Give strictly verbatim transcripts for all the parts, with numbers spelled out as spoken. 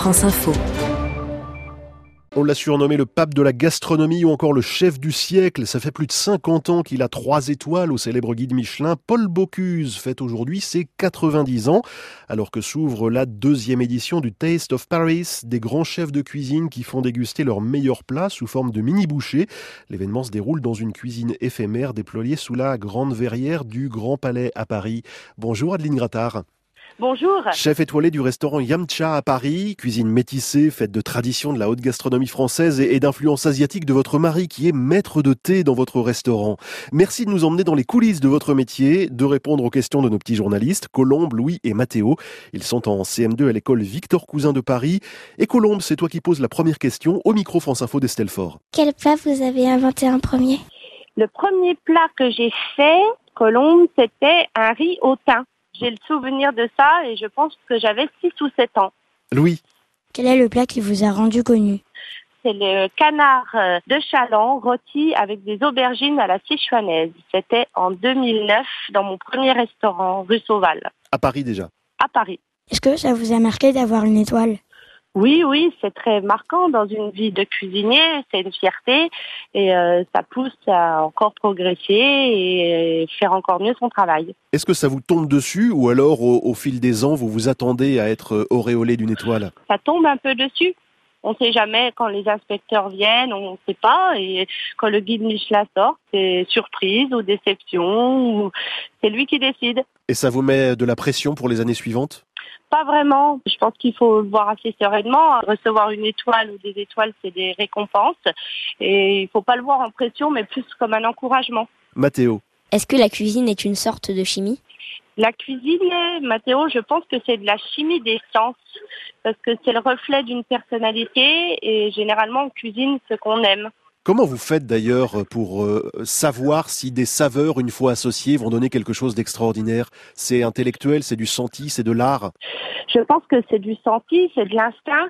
France Info. On l'a surnommé le pape de la gastronomie ou encore le chef du siècle. Ça fait plus de cinquante ans qu'il a trois étoiles au célèbre guide Michelin. Paul Bocuse fête aujourd'hui ses quatre-vingt-dix ans, alors que s'ouvre la deuxième édition du Taste of Paris, des grands chefs de cuisine qui font déguster leurs meilleurs plats sous forme de mini-bouchées. L'événement se déroule dans une cuisine éphémère déployée sous la grande verrière du Grand Palais à Paris. Bonjour Adeline Grattard. Bonjour. Chef étoilé du restaurant Yamcha à Paris, cuisine métissée, faite de traditions de la haute gastronomie française et d'influence asiatique de votre mari qui est maître de thé dans votre restaurant. Merci de nous emmener dans les coulisses de votre métier, de répondre aux questions de nos petits journalistes, Colombe, Louis et Mathéo. Ils sont en C M deux à l'école Victor Cousin de Paris. Et Colombe, c'est toi qui poses la première question au micro France Info d'Estelle Faure. Quel plat vous avez inventé en premier ? Le premier plat que j'ai fait, Colombe, c'était un riz au thym. J'ai le souvenir de ça et je pense que j'avais six ou sept ans. Louis. Quel est le plat qui vous a rendu connu ? C'est le canard de Chaland rôti avec des aubergines à la sichuanaise. C'était en deux mille neuf dans mon premier restaurant, rue Sauval. À Paris déjà. À Paris. Est-ce que ça vous a marqué d'avoir une étoile ? Oui, oui, c'est très marquant dans une vie de cuisinier, c'est une fierté et euh, ça pousse à encore progresser et faire encore mieux son travail. Est-ce que ça vous tombe dessus ou alors au, au fil des ans vous vous attendez à être auréolé d'une étoile ? Ça tombe un peu dessus. On ne sait jamais quand les inspecteurs viennent, on ne sait pas. Et quand le guide Michelin sort, c'est surprise ou déception, ou c'est lui qui décide. Et ça vous met de la pression pour les années suivantes ? Pas vraiment. Je pense qu'il faut le voir assez sereinement. Recevoir une étoile ou des étoiles, c'est des récompenses. Et il ne faut pas le voir en pression, mais plus comme un encouragement. Mathéo. Est-ce que la cuisine est une sorte de chimie ? La cuisine, Mathéo, je pense que c'est de la chimie des sens. Parce que c'est le reflet d'une personnalité et généralement on cuisine ce qu'on aime. Comment vous faites d'ailleurs pour euh, savoir si des saveurs, une fois associées, vont donner quelque chose d'extraordinaire ? C'est intellectuel, c'est du senti, c'est de l'art ? Je pense que c'est du senti, c'est de l'instinct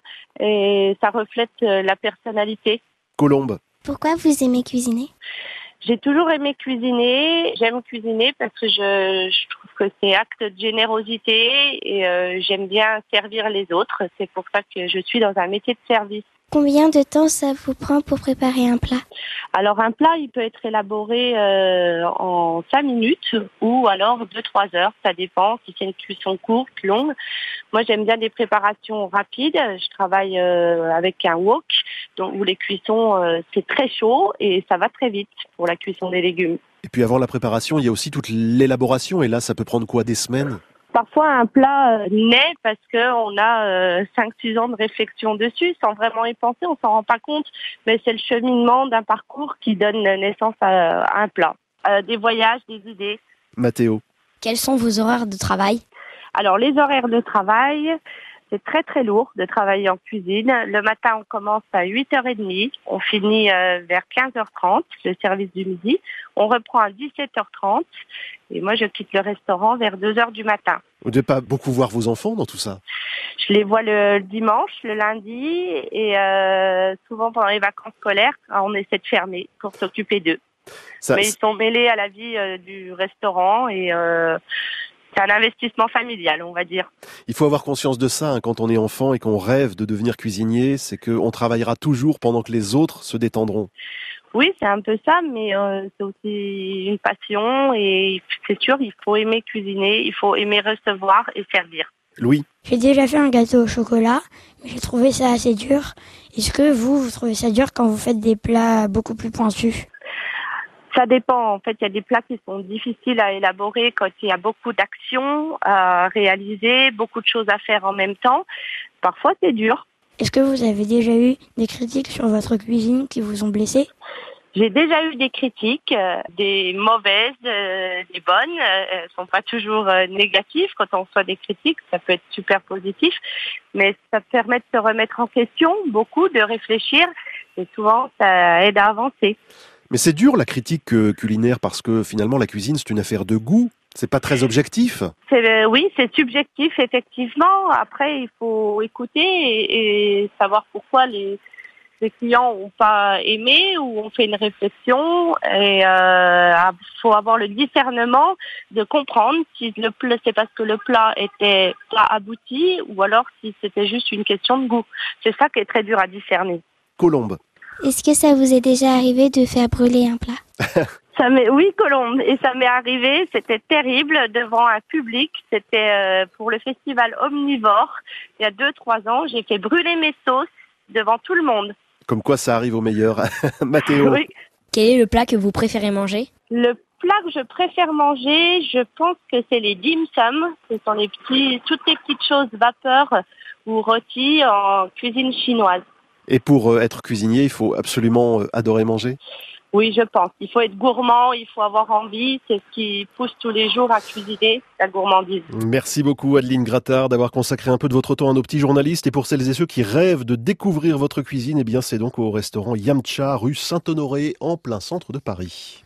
et ça reflète la personnalité. Colombe. Pourquoi vous aimez cuisiner ? J'ai toujours aimé cuisiner. J'aime cuisiner parce que je, je trouve que c'est acte de générosité et euh, j'aime bien servir les autres. C'est pour ça que je suis dans un métier de service. Combien de temps ça vous prend pour préparer un plat ? Alors un plat, il peut être élaboré euh, en cinq minutes ou alors deux trois heures. Ça dépend si c'est une cuisson courte, longue. Moi, j'aime bien des préparations rapides. Je travaille euh, avec un wok, donc où les cuissons, euh, c'est très chaud et ça va très vite pour la cuisson des légumes. Et puis avant la préparation, il y a aussi toute l'élaboration. Et là, ça peut prendre quoi, des semaines ? Parfois, un plat euh, naît parce qu'on a euh, cinq six ans de réflexion dessus, sans vraiment y penser, on s'en rend pas compte, mais c'est le cheminement d'un parcours qui donne naissance à, à un plat. Euh, des voyages, des idées. Mathéo. Quels sont vos horaires de travail ? Alors, les horaires de travail, c'est très très lourd de travailler en cuisine. Le matin, on commence à huit heures trente, on finit euh, vers quinze heures trente, le service du midi. On reprend à dix-sept heures trente et moi, je quitte le restaurant vers deux heures du matin. Vous ne devez pas beaucoup voir vos enfants dans tout ça ? Je les vois le dimanche, le lundi et euh, souvent pendant les vacances scolaires, on essaie de fermer pour s'occuper d'eux. ça, Mais ils sont mêlés à la vie euh, du restaurant et euh, c'est un investissement familial, on va dire. Il faut avoir conscience de ça hein, quand on est enfant et qu'on rêve de devenir cuisinier, c'est qu'on travaillera toujours pendant que les autres se détendront. Oui, c'est un peu ça, mais euh, c'est aussi une passion et c'est sûr, il faut aimer cuisiner, il faut aimer recevoir et servir. Louis. J'ai déjà fait un gâteau au chocolat, mais j'ai trouvé ça assez dur. Est-ce que vous, vous trouvez ça dur quand vous faites des plats beaucoup plus pointus ? Ça dépend. En fait, il y a des plats qui sont difficiles à élaborer quand il y a beaucoup d'actions à réaliser, beaucoup de choses à faire en même temps. Parfois, c'est dur. Est-ce que vous avez déjà eu des critiques sur votre cuisine qui vous ont blessé ? J'ai déjà eu des critiques, euh, des mauvaises, euh, des bonnes. Euh, elles sont pas toujours euh, négatives. Quand on reçoit des critiques, ça peut être super positif. Mais ça permet de se remettre en question, beaucoup, de réfléchir. Et souvent, ça aide à avancer. Mais c'est dur la critique euh, culinaire parce que finalement la cuisine c'est une affaire de goût, c'est pas très objectif. C'est, euh, oui, c'est subjectif effectivement. Après, il faut écouter et, et savoir pourquoi les les clients ont pas aimé ou ont fait une réflexion. Et il euh, faut avoir le discernement de comprendre si le plat, c'est parce que le plat était pas abouti ou alors si c'était juste une question de goût. C'est ça qui est très dur à discerner. Colombe. Est-ce que ça vous est déjà arrivé de faire brûler un plat? Ça m'est, oui, Colombe, et ça m'est arrivé, c'était terrible, devant un public, c'était euh, pour le festival Omnivore, il y a deux, trois ans, j'ai fait brûler mes sauces devant tout le monde. Comme quoi ça arrive au meilleur. Mathéo. Oui. Quel est le plat que vous préférez manger? Le plat que je préfère manger, je pense que c'est les dim sum, ce sont les petits, toutes les petites choses vapeur ou rôties en cuisine chinoise. Et pour euh, être cuisinier, il faut absolument euh, adorer manger? Oui, je pense. Il faut être gourmand, il faut avoir envie. C'est ce qui pousse tous les jours à cuisiner, la gourmandise. Merci beaucoup Adeline Grattard d'avoir consacré un peu de votre temps à nos petits journalistes. Et pour celles et ceux qui rêvent de découvrir votre cuisine, eh bien c'est donc au restaurant Yamcha, rue Saint-Honoré, en plein centre de Paris.